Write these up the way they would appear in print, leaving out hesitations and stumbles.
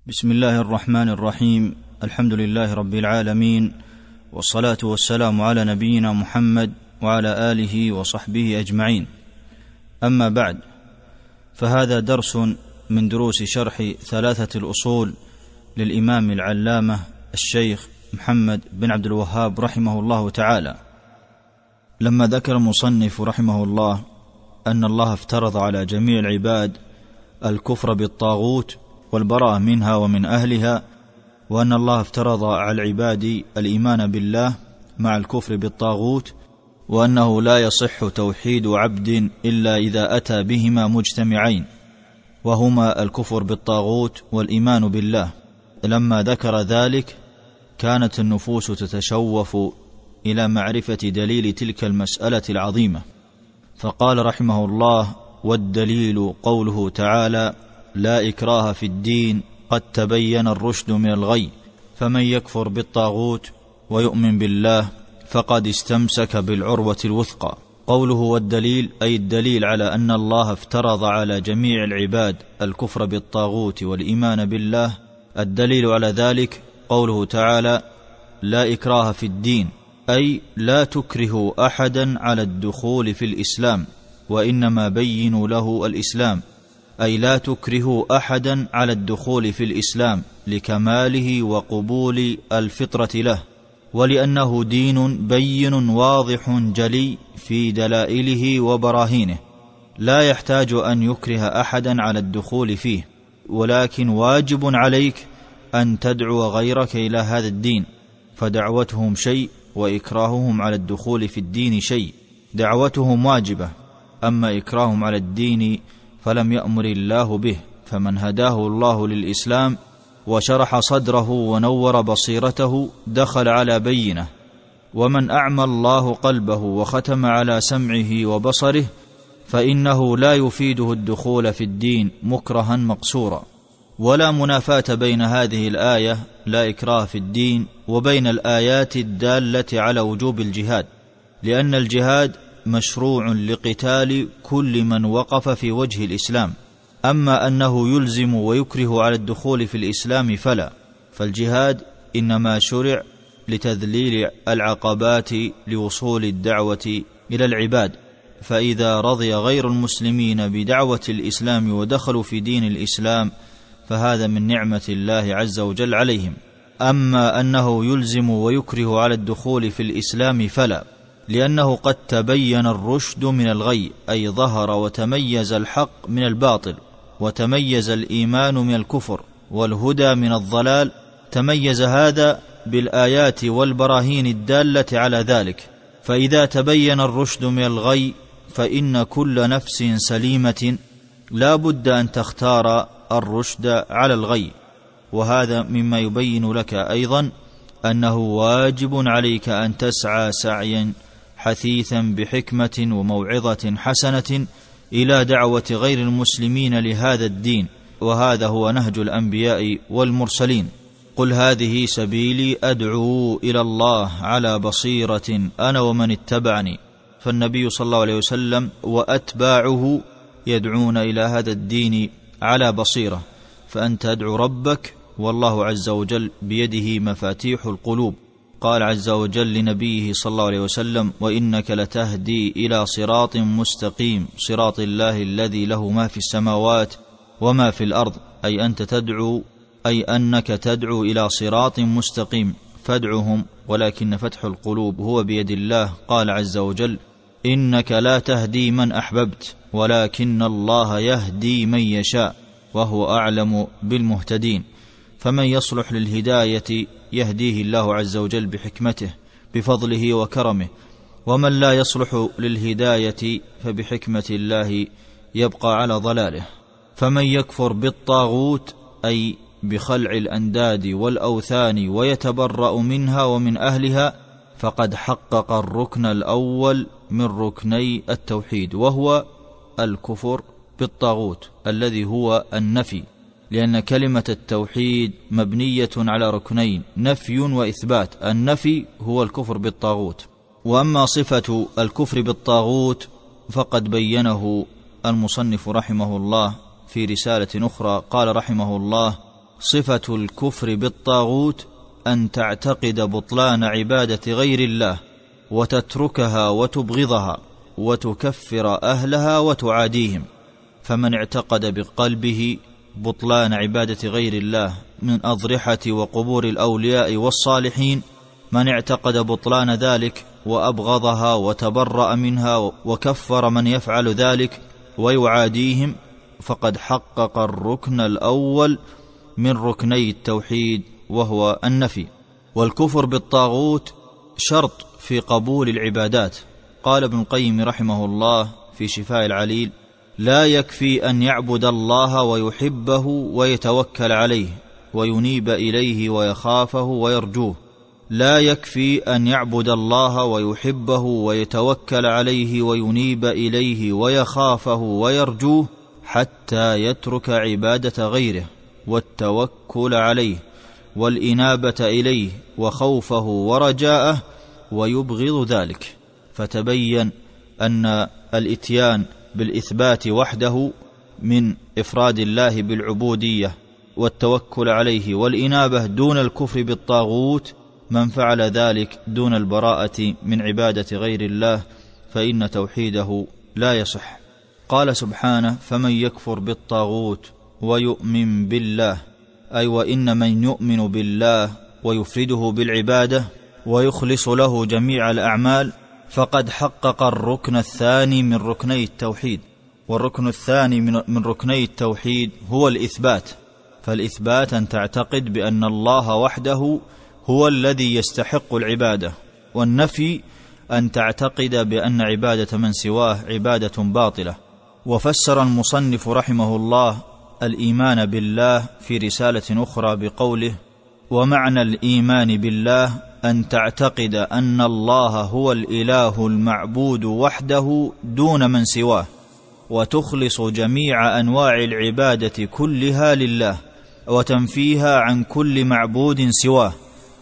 بسم الله الرحمن الرحيم. الحمد لله رب العالمين، والصلاة والسلام على نبينا محمد وعلى آله وصحبه أجمعين. أما بعد، فهذا درس من دروس شرح ثلاثة الأصول للإمام العلامة الشيخ محمد بن عبد الوهاب رحمه الله تعالى. لما ذكر المصنف رحمه الله أن الله افترض على جميع العباد الكفر بالطاغوت والبراءة منها ومن أهلها، وأن الله افترض على العباد الإيمان بالله مع الكفر بالطاغوت، وأنه لا يصح توحيد عبد إلا إذا أتى بهما مجتمعين، وهما الكفر بالطاغوت والإيمان بالله. لما ذكر ذلك كانت النفوس تتشوف إلى معرفة دليل تلك المسألة العظيمة، فقال رحمه الله: والدليل قوله تعالى: لا إكراه في الدين قد تبين الرشد من الغي، فمن يكفر بالطاغوت ويؤمن بالله فقد استمسك بالعروة الوثقى. قوله والدليل أي الدليل على أن الله افترض على جميع العباد الكفر بالطاغوت والإيمان بالله. الدليل على ذلك قوله تعالى: لا إكراه في الدين، أي لا تكره أحدا على الدخول في الإسلام، وإنما بينوا له الإسلام، أي لا تكره أحدا على الدخول في الإسلام لكماله وقبول الفطرة له، ولأنه دين بين واضح جلي في دلائله وبراهينه، لا يحتاج أن يكره أحدا على الدخول فيه، ولكن واجب عليك أن تدعو غيرك إلى هذا الدين، فدعوتهم شيء وإكراههم على الدخول في الدين شيء. دعوتهم واجبة، أما إكراههم على الدين فلم يأمر الله به، فمن هداه الله للإسلام وشرح صدره ونور بصيرته دخل على بينه، ومن أعمى الله قلبه وختم على سمعه وبصره فإنه لا يفيده الدخول في الدين مكرها مقصورا. ولا منافاة بين هذه الآية لا إكراه في الدين وبين الآيات الدالة على وجوب الجهاد، لأن الجهاد مشروع لقتال كل من وقف في وجه الإسلام. أما أنه يلزم ويكره على الدخول في الإسلام فلا، فالجهاد إنما شرع لتذليل العقبات لوصول الدعوة إلى العباد، فإذا رضي غير المسلمين بدعوة الإسلام ودخلوا في دين الإسلام فهذا من نعمة الله عز وجل عليهم. أما أنه يلزم ويكره على الدخول في الإسلام فلا، لأنه قد تبين الرشد من الغي، أي ظهر وتميز الحق من الباطل، وتميز الإيمان من الكفر، والهدى من الضلال. تميز هذا بالآيات والبراهين الدالة على ذلك. فإذا تبين الرشد من الغي فإن كل نفس سليمة لا بد أن تختار الرشد على الغي. وهذا مما يبين لك أيضا أنه واجب عليك أن تسعى سعيا حثيثا بحكمة وموعظة حسنة إلى دعوة غير المسلمين لهذا الدين، وهذا هو نهج الأنبياء والمرسلين. قل هذه سبيلي أدعو إلى الله على بصيرة أنا ومن اتبعني. فالنبي صلى الله عليه وسلم وأتباعه يدعون إلى هذا الدين على بصيرة، فأنت أدعو ربك، والله عز وجل بيده مفاتيح القلوب. قال عز وجل لنبيه صلى الله عليه وسلم: وإنك لتهدي إلى صراط مستقيم صراط الله الذي له ما في السماوات وما في الأرض، أي أنت تدعو، أي أنك تدعو إلى صراط مستقيم، فادعهم، ولكن فتح القلوب هو بيد الله. قال عز وجل: إنك لا تهدي من أحببت ولكن الله يهدي من يشاء وهو أعلم بالمهتدين. فمن يصلح للهداية يهديه الله عز وجل بحكمته بفضله وكرمه، ومن لا يصلح للهداية فبحكمة الله يبقى على ضلاله. فمن يكفر بالطاغوت أي بخلع الأنداد والأوثان ويتبرأ منها ومن أهلها فقد حقق الركن الأول من ركني التوحيد، وهو الكفر بالطاغوت الذي هو النفي، لأن كلمة التوحيد مبنية على ركنين: نفي وإثبات. النفي هو الكفر بالطاغوت. وأما صفة الكفر بالطاغوت فقد بينه المصنف رحمه الله في رسالة أخرى. قال رحمه الله: صفة الكفر بالطاغوت أن تعتقد بطلان عبادة غير الله وتتركها وتبغضها وتكفر أهلها وتعاديهم. فمن اعتقد بقلبه بطلان عبادة غير الله من أضرحة وقبور الأولياء والصالحين، من اعتقد بطلان ذلك وأبغضها وتبرأ منها وكفر من يفعل ذلك ويعاديهم، فقد حقق الركن الأول من ركني التوحيد وهو النفي. والكفر بالطاغوت شرط في قبول العبادات. قال ابن القيم رحمه الله في شفاء العليل: لا يكفي أن يعبد الله ويحبه ويتوكل عليه وينيب إليه ويخافه ويرجوه، لا يكفي أن يعبد الله ويحبه ويتوكل عليه وينيب إليه ويخافه ويرجوه حتى يترك عبادة غيره والتوكل عليه والإنابة إليه وخوفه ورجاءه ويبغض ذلك. فتبين أن الإتيان بالإثبات وحده من إفراد الله بالعبودية والتوكل عليه والإنابة دون الكفر بالطاغوت، من فعل ذلك دون البراءة من عبادة غير الله فإن توحيده لا يصح. قال سبحانه: فمن يكفر بالطاغوت ويؤمن بالله، أي وإن من يؤمن بالله ويفرده بالعبادة ويخلص له جميع الأعمال فقد حقق الركن الثاني من ركني التوحيد. والركن الثاني من ركني التوحيد هو الإثبات. فالإثبات أن تعتقد بأن الله وحده هو الذي يستحق العبادة، والنفي أن تعتقد بأن عبادة من سواه عبادة باطلة. وفسر المصنف رحمه الله الإيمان بالله في رسالة أخرى بقوله: ومعنى الإيمان بالله أن تعتقد أن الله هو الإله المعبود وحده دون من سواه، وتخلص جميع أنواع العبادة كلها لله، وتنفيها عن كل معبود سواه،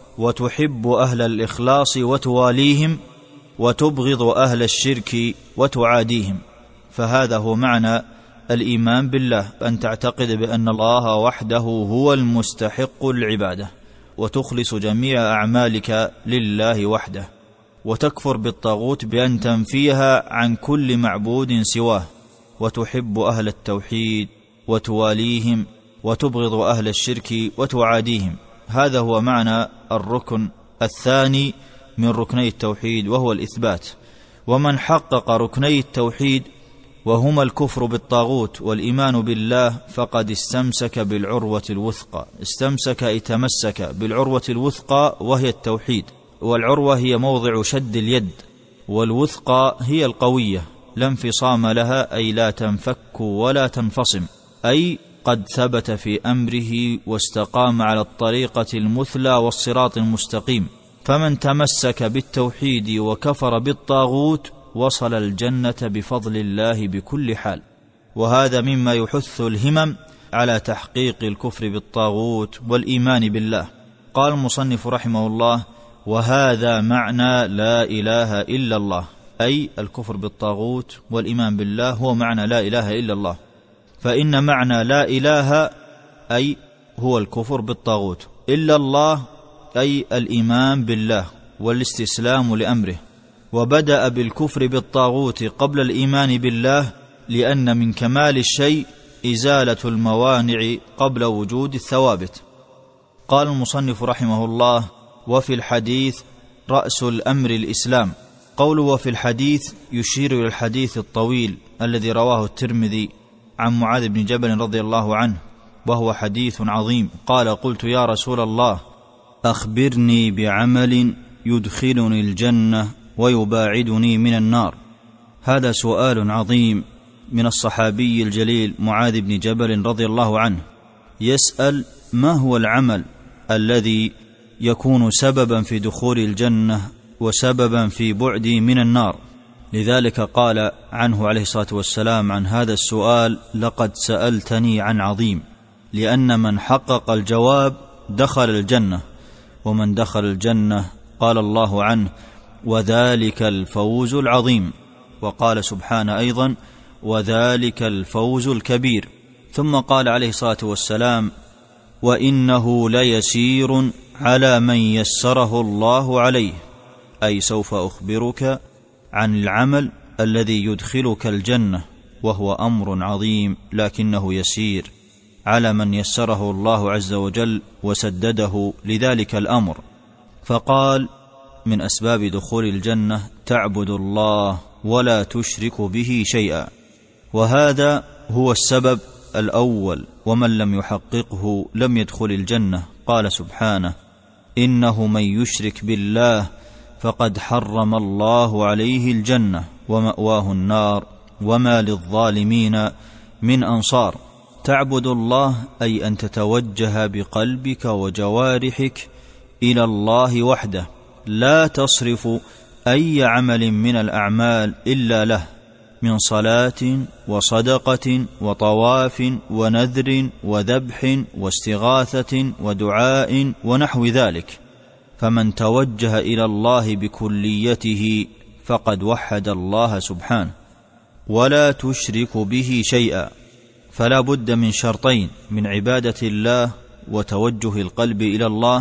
وتحب أهل الإخلاص وتواليهم، وتبغض أهل الشرك وتعاديهم. فهذا هو معنى الإيمان بالله، أن تعتقد بأن الله وحده هو المستحق العبادة، وتخلص جميع أعمالك لله وحده. وتكفر بالطاغوت بأن تنفيها عن كل معبود سواه، وتحب أهل التوحيد وتواليهم، وتبغض أهل الشرك وتعاديهم. هذا هو معنى الركن الثاني من ركني التوحيد وهو الإثبات. ومن حقق ركني التوحيد وهما الكفر بالطاغوت والإيمان بالله فقد استمسك بالعروة الوثقى. استمسك أي تمسك بالعروة الوثقى وهي التوحيد، والعروة هي موضع شد اليد، والوثقى هي القوية لا انفصام لها، أي لا تنفك ولا تنفصم، أي قد ثبت في أمره واستقام على الطريقة المثلى والصراط المستقيم. فمن تمسك بالتوحيد وكفر بالطاغوت وصل الجنة بفضل الله بكل حال. وهذا مما يحث الهمم على تحقيق الكفر بالطاغوت والإيمان بالله. قال المصنف رحمه الله: وهذا معنى لا إله إلا الله، أي الكفر بالطاغوت والإيمان بالله هو معنى لا إله إلا الله. فإن معنى لا إله أي هو الكفر بالطاغوت، إلا الله أي الإيمان بالله والاستسلام لأمره. وبدأ بالكفر بالطاغوت قبل الإيمان بالله، لأن من كمال الشيء إزالة الموانع قبل وجود الثوابت. قال المصنف رحمه الله: وفي الحديث رأس الأمر الإسلام. قوله وفي الحديث يشير إلى الحديث الطويل الذي رواه الترمذي عن معاذ بن جبل رضي الله عنه، وهو حديث عظيم. قال: قلت يا رسول الله أخبرني بعمل يدخلني الجنة ويباعدني من النار. هذا سؤال عظيم من الصحابي الجليل معاذ بن جبل رضي الله عنه، يسأل ما هو العمل الذي يكون سببا في دخول الجنة وسببا في بعدي من النار. لذلك قال عنه عليه الصلاة والسلام عن هذا السؤال: لقد سألتني عن عظيم، لأن من حقق الجواب دخل الجنة، ومن دخل الجنة قال الله عنه: وذلك الفوز العظيم. وقال سبحانه أيضا: وذلك الفوز الكبير. ثم قال عليه الصلاة والسلام: وإنه ليسير على من يسره الله عليه، أي سوف أخبرك عن العمل الذي يدخلك الجنة، وهو أمر عظيم لكنه يسير على من يسره الله عز وجل وسدده لذلك الأمر. فقال: من أسباب دخول الجنة تعبد الله ولا تشرك به شيئا، وهذا هو السبب الأول، ومن لم يحققه لم يدخل الجنة. قال سبحانه: إنه من يشرك بالله فقد حرم الله عليه الجنة ومأواه النار وما للظالمين من أنصار. تعبد الله أي أن تتوجه بقلبك وجوارحك إلى الله وحده، لا تصرف أي عمل من الأعمال إلا له، من صلاة وصدقة وطواف ونذر وذبح واستغاثة ودعاء ونحو ذلك. فمن توجه إلى الله بكليته فقد وحد الله سبحانه. ولا تشرك به شيئا، فلا بد من شرطين: من عبادة الله وتوجه القلب إلى الله،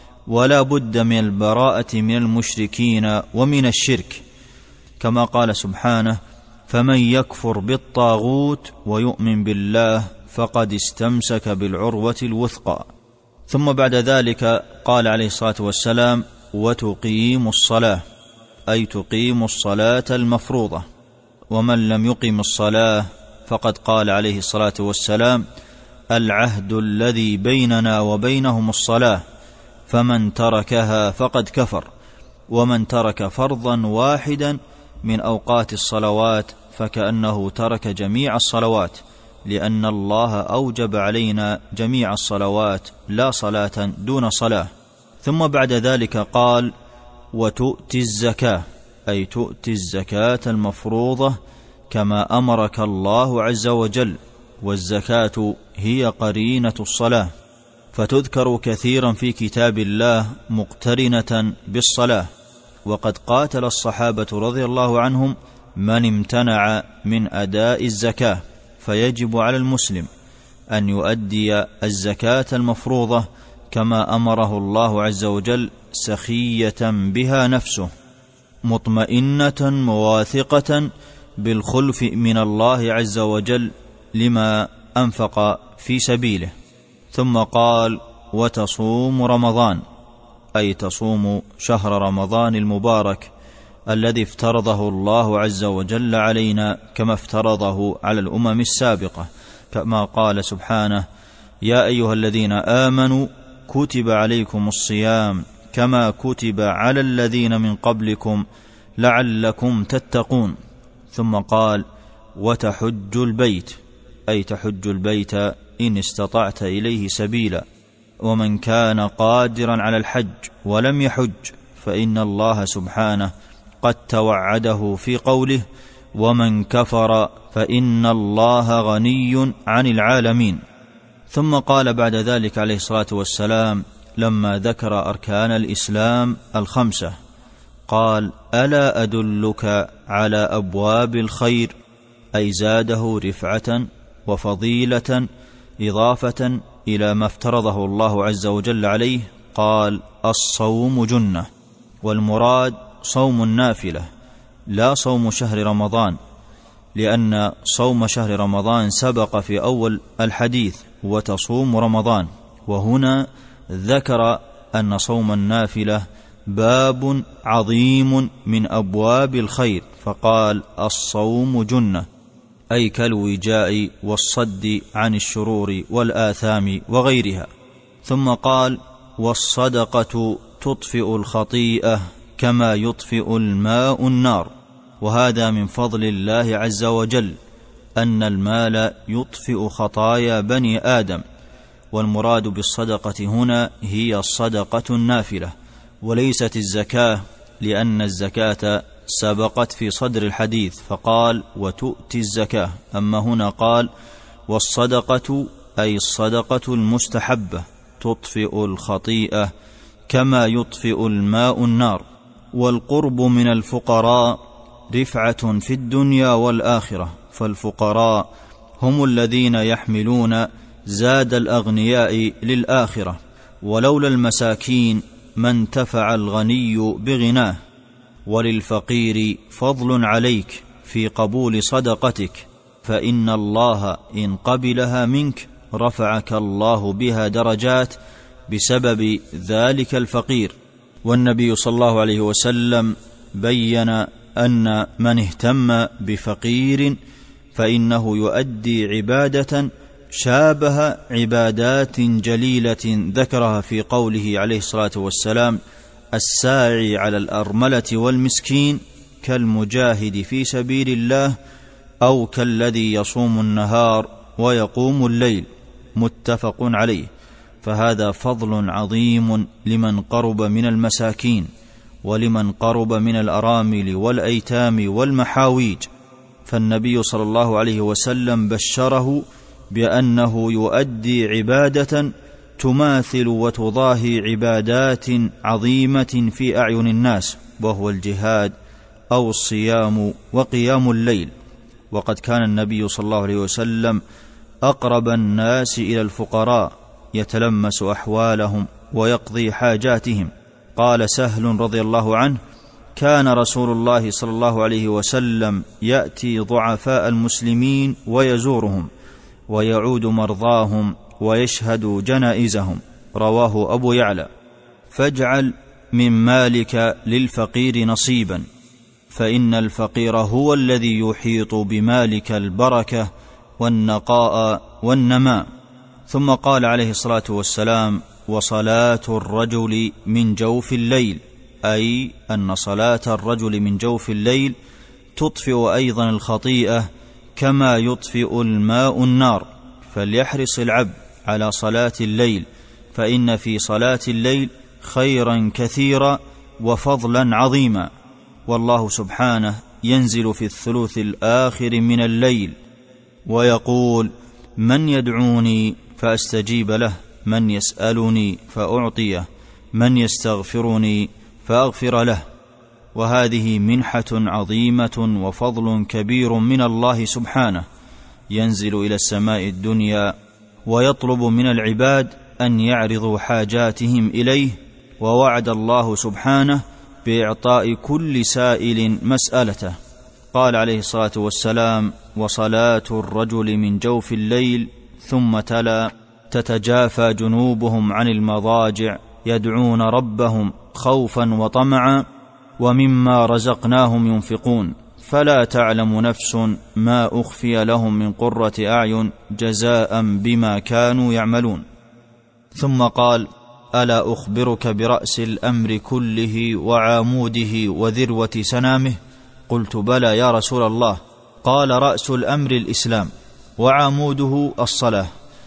ولا بد من البراءة من المشركين ومن الشرك، كما قال سبحانه: فمن يكفر بالطاغوت ويؤمن بالله فقد استمسك بالعروة الوثقى. ثم بعد ذلك قال عليه الصلاة والسلام: وتقيم الصلاة، أي تقيم الصلاة المفروضة. ومن لم يقم الصلاة فقد قال عليه الصلاة والسلام: العهد الذي بيننا وبينهم الصلاة، فمن تركها فقد كفر. ومن ترك فرضا واحدا من أوقات الصلوات فكأنه ترك جميع الصلوات، لأن الله أوجب علينا جميع الصلوات، لا صلاة دون صلاة. ثم بعد ذلك قال: وتؤتي الزكاة، أي تؤتي الزكاة المفروضة كما أمرك الله عز وجل. والزكاة هي قرينة الصلاة، فتذكر كثيرا في كتاب الله مقترنة بالصلاة. وقد قاتل الصحابة رضي الله عنهم من امتنع من أداء الزكاة، فيجب على المسلم أن يؤدي الزكاة المفروضة كما أمره الله عز وجل، سخية بها نفسه، مطمئنة مواثقة بالخلف من الله عز وجل لما أنفق في سبيله. ثم قال: وتصوم رمضان، أي تصوم شهر رمضان المبارك الذي افترضه الله عز وجل علينا كما افترضه على الأمم السابقة، كما قال سبحانه: يا أيها الذين آمنوا كتب عليكم الصيام كما كتب على الذين من قبلكم لعلكم تتقون. ثم قال: وتحج البيت، أي تحج البيت إن استطعت إليه سبيلا. ومن كان قادرا على الحج ولم يحج فإن الله سبحانه قد توعده في قوله: ومن كفر فإن الله غني عن العالمين. ثم قال بعد ذلك عليه الصلاة والسلام لما ذكر أركان الإسلام الخمسة، قال: ألا أدلك على أبواب الخير، أي زاده رفعة وفضيلة إضافة إلى ما افترضه الله عز وجل عليه. قال: الصوم جنة، والمراد صوم النافلة لا صوم شهر رمضان، لأن صوم شهر رمضان سبق في أول الحديث: وتصوم رمضان. وهنا ذكر أن صوم النافلة باب عظيم من أبواب الخير، فقال: الصوم جنة، أي كالوجاء والصد عن الشرور والآثام وغيرها. ثم قال: والصدقة تطفئ الخطيئة كما يطفئ الماء النار. وهذا من فضل الله عز وجل أن المال يطفئ خطايا بني آدم. والمراد بالصدقة هنا هي الصدقة النافلة وليست الزكاة، لأن الزكاة سبقت في صدر الحديث فقال: وتؤتي الزكاة. أما هنا قال: والصدقة، أي الصدقة المستحبة، تطفئ الخطيئة كما يطفئ الماء النار. والقرب من الفقراء رفعة في الدنيا والآخرة، فالفقراء هم الذين يحملون زاد الأغنياء للآخرة، ولولا المساكين ما انتفع الغني بغناه، وللفقير فضل عليك في قبول صدقتك، فإن الله إن قبلها منك رفعك الله بها درجات بسبب ذلك الفقير. والنبي صلى الله عليه وسلم بين أن من اهتم بفقير فإنه يؤدي عبادة شابه عبادات جليلة ذكرها في قوله عليه الصلاة والسلام: الساعي على الأرملة والمسكين كالمجاهد في سبيل الله أو كالذي يصوم النهار ويقوم الليل، متفق عليه. فهذا فضل عظيم لمن قرب من المساكين، ولمن قرب من الأرامل والأيتام والمحاويج. فالنبي صلى الله عليه وسلم بشره بأنه يؤدي عبادة تماثل وتضاهي عبادات عظيمة في أعين الناس، وهو الجهاد أو الصيام وقيام الليل. وقد كان النبي صلى الله عليه وسلم أقرب الناس إلى الفقراء، يتلمس أحوالهم ويقضي حاجاتهم. قال سهل رضي الله عنه: كان رسول الله صلى الله عليه وسلم يأتي ضعفاء المسلمين ويزورهم، ويعود مرضاهم ويشهد جنائزهم. رواه أبو يعلى. فاجعل من مالك للفقير نصيبا، فإن الفقير هو الذي يحيط بمالك البركة والنقاء والنماء. ثم قال عليه الصلاة والسلام: وصلاة الرجل من جوف الليل، أي أن صلاة الرجل من جوف الليل تطفئ أيضا الخطيئة كما يطفئ الماء النار. فليحرص العبد على صلاة الليل، فإن في صلاة الليل خيرا كثيرا وفضلا عظيما. والله سبحانه ينزل في الثلث الآخر من الليل ويقول: من يدعوني فأستجيب له، من يسألني فأعطيه، من يستغفرني فأغفر له. وهذه منحة عظيمة وفضل كبير من الله سبحانه، ينزل إلى السماء الدنيا ويطلب من العباد أن يعرضوا حاجاتهم إليه. ووعد الله سبحانه بإعطاء كل سائل مسألته. قال عليه الصلاة والسلام: وصلاة الرجل من جوف الليل، ثم تلا: تتجافى جنوبهم عن المضاجع يدعون ربهم خوفا وطمعا ومما رزقناهم ينفقون، فلا تعلم نفس ما أخفي لهم من قرة أعين جزاء بما كانوا يعملون. ثم قال: ألا أخبرك برأس الأمر كله وعاموده وذروة سنامه؟ قلت: بلى يا رسول الله. قال: رأس الأمر الإسلام، وعاموده الصلاة،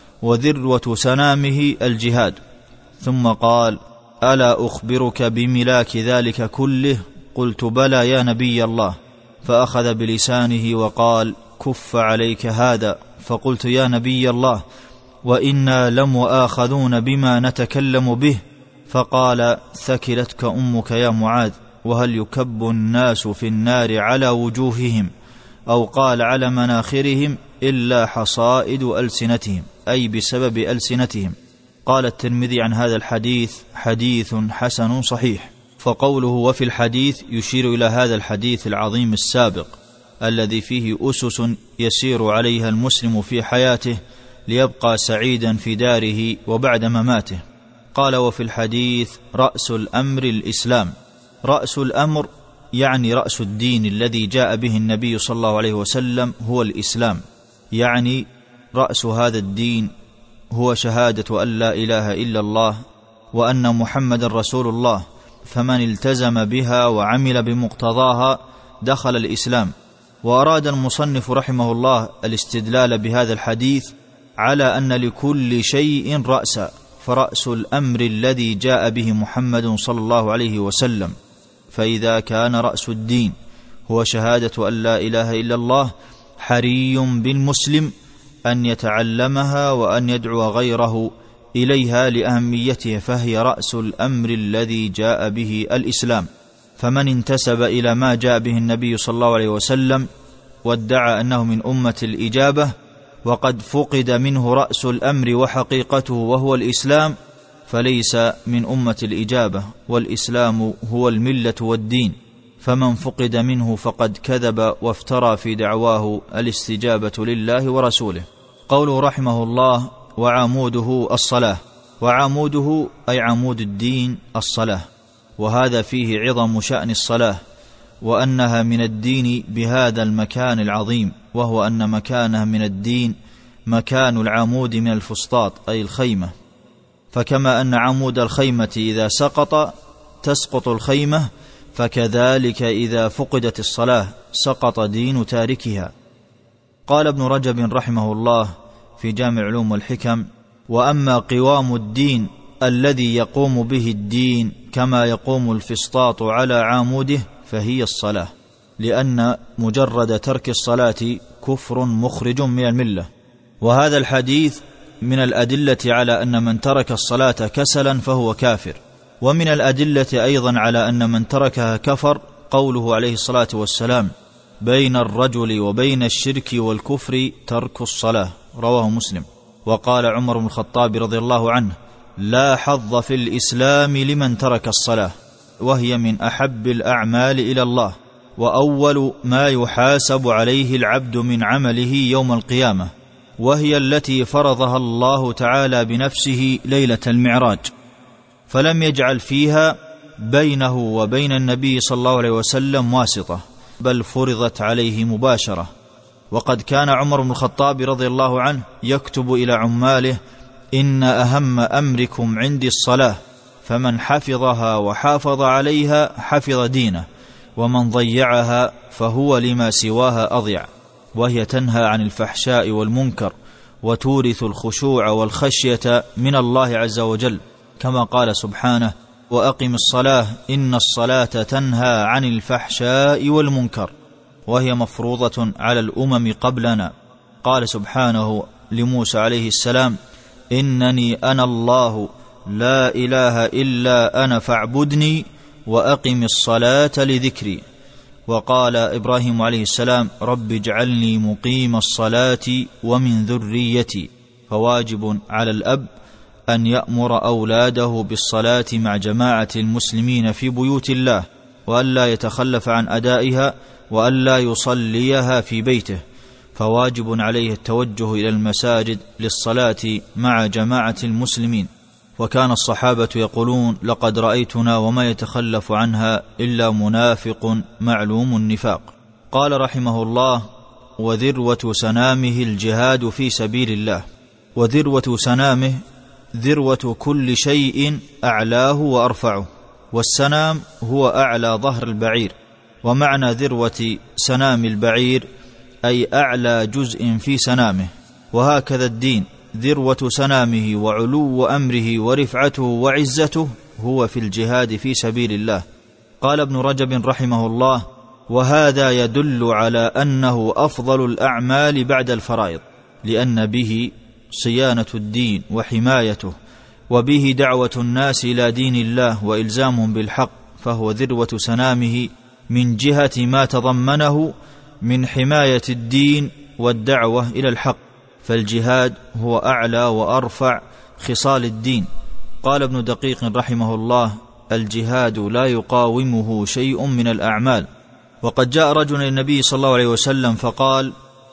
وذروة سنامه الجهاد. ثم قال: ألا أخبرك بملاك ذلك كله؟ قلت: بلى يا نبي الله. فأخذ بلسانه وقال: كف عليك هذا. فقلت: يا نبي الله، وإنا لمؤاخذون بما نتكلم به. فقال: ثكلتك أمك يا معاذ، وهل يكب الناس في النار على وجوههم، أو قال على مناخرهم، إلا حصائد ألسنتهم، أي بسبب ألسنتهم. قال الترمذي عن هذا الحديث: حديث حسن صحيح. فقوله وفي الحديث يشير إلى هذا الحديث العظيم السابق الذي فيه أسس يسير عليها المسلم في حياته ليبقى سعيدا في داره وبعد مماته. قال: وفي الحديث رأس الأمر الإسلام. رأس الأمر يعني رأس الدين الذي جاء به النبي صلى الله عليه وسلم هو الإسلام، يعني رأس هذا الدين هو شهادة أن لا إله إلا الله وأن محمد رسول الله، فمن التزم بها وعمل بمقتضاها دخل الإسلام. وأراد المصنف رحمه الله الاستدلال بهذا الحديث على أن لكل شيء رأسا، فرأس الأمر الذي جاء به محمد صلى الله عليه وسلم. فإذا كان رأس الدين هو شهادة أن لا إله إلا الله، حري بالمسلم أن يتعلمها وأن يدعو غيره إليها لأهميتها، فهي رأس الأمر الذي جاء به الإسلام. فمن انتسب إلى ما جاء به النبي صلى الله عليه وسلم وادعى أنه من أمة الإجابة وقد فقد منه رأس الأمر وحقيقته وهو الإسلام، فليس من أمة الإجابة، والإسلام هو الملة والدين، فمن فقد منه فقد كذب وافترى في دعواه الاستجابة لله ورسوله. قوله رحمه الله: وعموده الصلاة. وعموده أي عمود الدين الصلاة، وهذا فيه عظم شأن الصلاة، وأنها من الدين بهذا المكان العظيم، وهو أن مكانها من الدين مكان العمود من الفسطاط أي الخيمة، فكما أن عمود الخيمة إذا سقط تسقط الخيمة، فكذلك إذا فقدت الصلاة سقط دين تاركها. قال ابن رجب رحمه الله في جامع العلوم والحكم: وأما قوام الدين الذي يقوم به الدين كما يقوم الفسطاط على عموده فهي الصلاة، لأن مجرد ترك الصلاة كفر مخرج من الملة. وهذا الحديث من الأدلة على أن من ترك الصلاة كسلا فهو كافر. ومن الأدلة أيضا على أن من تركها كفر قوله عليه الصلاة والسلام: بين الرجل وبين الشرك والكفر ترك الصلاة، رواه مسلم. وقال عمر بن الخطاب رضي الله عنه: لا حظ في الإسلام لمن ترك الصلاة، وهي من أحب الأعمال إلى الله، وأول ما يحاسب عليه العبد من عمله يوم القيامة، وهي التي فرضها الله تعالى بنفسه ليلة المعراج، فلم يجعل فيها بينه وبين النبي صلى الله عليه وسلم واسطة، بل فرضت عليه مباشرة. وقد كان عمر بن الخطاب رضي الله عنه يكتب إلى عماله: إن أهم أمركم عندي الصلاة، فمن حفظها وحافظ عليها حفظ دينه، ومن ضيعها فهو لما سواها أضيع. وهي تنهى عن الفحشاء والمنكر، وتورث الخشوع والخشية من الله عز وجل، كما قال سبحانه: وأقم الصلاة إن الصلاة تنهى عن الفحشاء والمنكر. وهي مفروضة على الأمم قبلنا. قال سبحانه لموسى عليه السلام: إنني أنا الله لا إله إلا أنا فاعبدني وأقم الصلاة لذكري. وقال إبراهيم عليه السلام: رب اجعلني مقيم الصلاة ومن ذريتي. فواجب على الأب أن يأمر أولاده بالصلاة مع جماعة المسلمين في بيوت الله، وألا يتخلف عن أدائها، وألا يصليها في بيته، فواجب عليه التوجه إلى المساجد للصلاة مع جماعة المسلمين. وكان الصحابة يقولون: لقد رأيتنا وما يتخلف عنها إلا منافق معلوم النفاق. قال رحمه الله: وذروة سنامه الجهاد في سبيل الله. وذروة سنامه ذروة كل شيء أعلاه وأرفعه، والسنام هو أعلى ظهر البعير. ومعنى ذروة سنام البعير أي أعلى جزء في سنامه. وهكذا الدين ذروة سنامه وعلو أمره ورفعته وعزته هو في الجهاد في سبيل الله. قال ابن رجب رحمه الله: وهذا يدل على أنه أفضل الأعمال بعد الفرائض، لأن به صيانة الدين وحمايته، وبه دعوة الناس إلى دين الله وإلزامهم بالحق، فهو ذروة سنامه من جهة ما تضمنه من حماية الدين والدعوة إلى الحق، فالجهاد هو أعلى وأرفع خصال الدين. قال ابن دقيق رحمه الله: الجهاد لا يقاومه شيء من الأعمال. وقد جاء رجل للنبي صلى الله عليه وسلم فقال: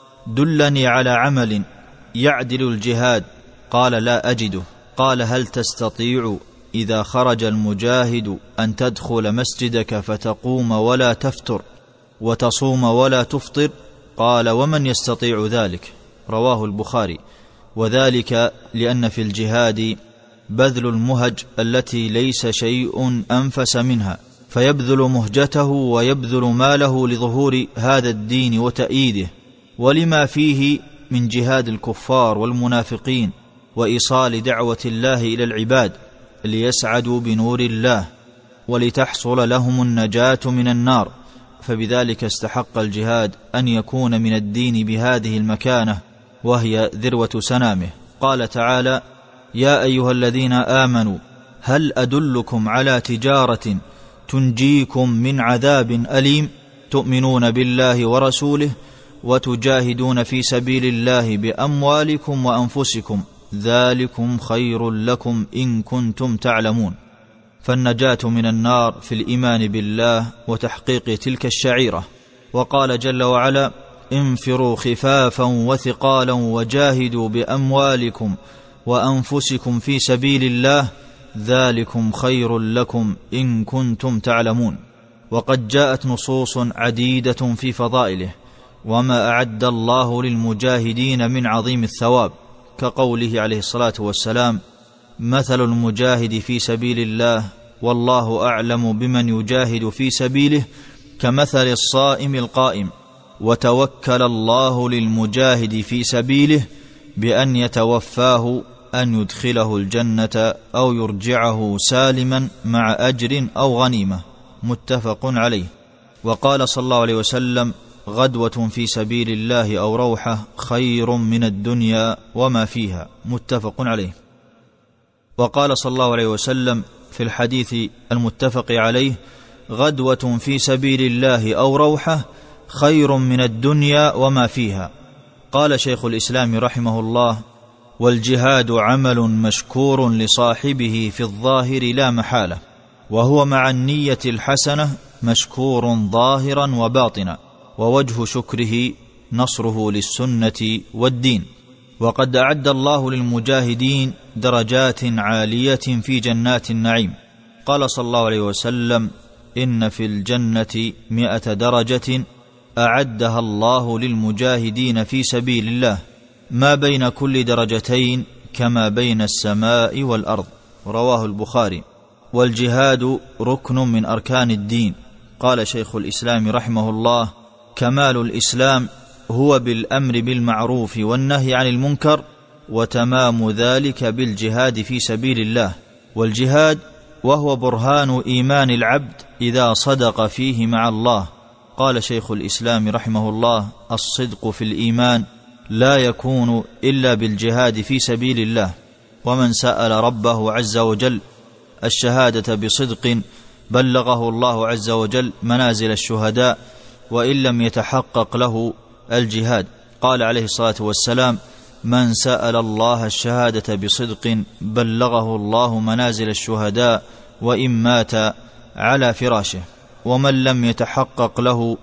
دلني على عمل يعدل الجهاد. قال: لا أجده. قال: هل تستطيع إذا خرج المجاهد أن تدخل مسجدك فتقوم ولا تفتر وتصوم ولا تفطر؟ قال: ومن يستطيع ذلك؟ رواه البخاري. وذلك لأن في الجهاد بذل المهج التي ليس شيء أنفس منها، فيبذل مهجته ويبذل ماله لظهور هذا الدين وتأييده، ولما فيه من جهاد الكفار والمنافقين وإيصال دعوة الله إلى العباد ليسعدوا بنور الله ولتحصل لهم النجاة من النار. فبذلك استحق الجهاد أن يكون من الدين بهذه المكانة، وهي ذروة سنامه. قال تعالى: يا أيها الذين آمنوا هل أدلكم على تجارة تنجيكم من عذاب أليم تؤمنون بالله ورسوله وتجاهدون في سبيل الله بأموالكم وأنفسكم، ذلكم خير لكم إن كنتم تعلمون. فالنجاة من النار في الإيمان بالله وتحقيق تلك الشعيرة. وقال جل وعلا: انفروا خفافا وثقالا وجاهدوا بأموالكم وأنفسكم في سبيل الله، ذلكم خير لكم إن كنتم تعلمون. وقد جاءت نصوص عديدة في فضائله وما أعد الله للمجاهدين من عظيم الثواب، كقوله عليه الصلاة والسلام: مثل المجاهد في سبيل الله والله أعلم بمن يجاهد في سبيله كمثل الصائم القائم. وتوكل الله للمجاهد في سبيله بأن يتوفاه أن يدخله الجنة أو يرجعه سالما مع أجر أو غنيمة، متفق عليه. وقال صلى الله عليه وسلم: غدوة في سبيل الله أو روحة خير من الدنيا وما فيها، متفق عليه. وقال صلى الله عليه وسلم في الحديث المتفق عليه: غدوة في سبيل الله أو روحة خير من الدنيا وما فيها. قال شيخ الإسلام رحمه الله: والجهاد عمل مشكور لصاحبه في الظاهر لا محالة، وهو مع النية الحسنة مشكور ظاهرا وباطنا، ووجه شكره نصره للسنة والدين. وقد أعد الله للمجاهدين درجات عالية في جنات النعيم. قال صلى الله عليه وسلم: إن في الجنة 100 درجة أعدها الله للمجاهدين في سبيل الله، ما بين كل درجتين كما بين السماء والأرض، رواه البخاري. والجهاد ركن من أركان الدين. قال شيخ الإسلام رحمه الله: كمال الإسلام هو بالأمر بالمعروف والنهي عن المنكر، وتمام ذلك بالجهاد في سبيل الله. والجهاد وهو برهان إيمان العبد إذا صدق فيه مع الله. قال شيخ الإسلام رحمه الله: الصدق في الإيمان لا يكون إلا بالجهاد في سبيل الله. ومن سأل ربه عز وجل الشهادة بصدق بلغه الله عز وجل منازل الشهداء وإن لم يتحقق له الجهاد. قال عليه الصلاة والسلام: من سأل الله الشهادة بصدق بلغه الله منازل الشهداء وإن مات على فراشه. ومن لم يتحقق له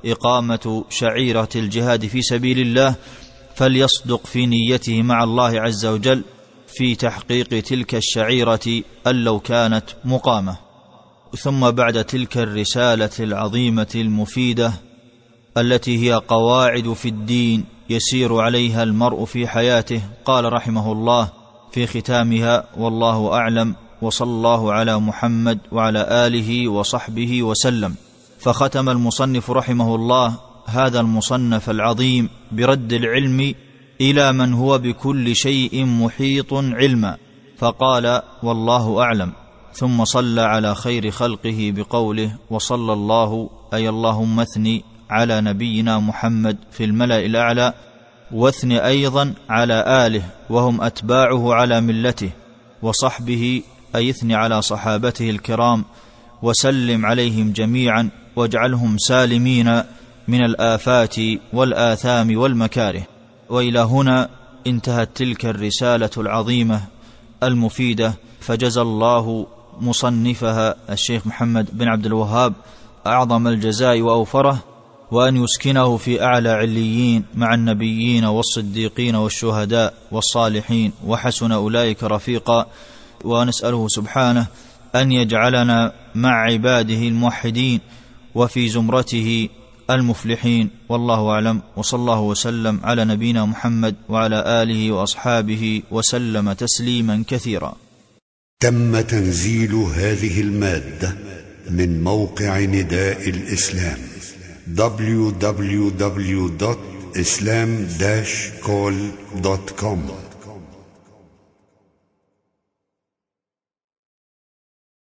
إقامة شعيرة الجهاد في سبيل الله فليصدق في نيته مع الله عز وجل في تحقيق تلك الشعيرة أن لو كانت مقامة. ثم بعد تلك الرسالة العظيمة المفيدة التي هي قواعد في الدين يسير عليها المرء في حياته، قال رحمه الله في ختامها: والله أعلم، وصلى الله على محمد وعلى آله وصحبه وسلم. فختم المصنف رحمه الله هذا المصنف العظيم برد العلم إلى من هو بكل شيء محيط علما، فقال: والله أعلم، ثم صلى على خير خلقه بقوله: وصلى الله أي اللهم اثني على نبينا محمد في الملأ الأعلى، واثن أيضا على آله وهم أتباعه على ملته، وصحبه أي اثن على صحابته الكرام، وسلم عليهم جميعا واجعلهم سالمين من الآفات والآثام والمكاره. وإلى هنا انتهت تلك الرسالة العظيمة المفيدة، فجزى الله مصنفها الشيخ محمد بن عبد الوهاب أعظم الجزاء وأوفره، وأن يسكنه في أعلى عليين مع النبيين والصديقين والشهداء والصالحين وحسن أولئك رفيقا. ونسأله سبحانه أن يجعلنا مع عباده الموحدين وفي زمرته المفلحين. والله أعلم، وصلى الله وسلم على نبينا محمد وعلى آله وأصحابه وسلم تسليما كثيرا. تم تنزيل هذه المادة من موقع نداء الإسلام www.islam-call.com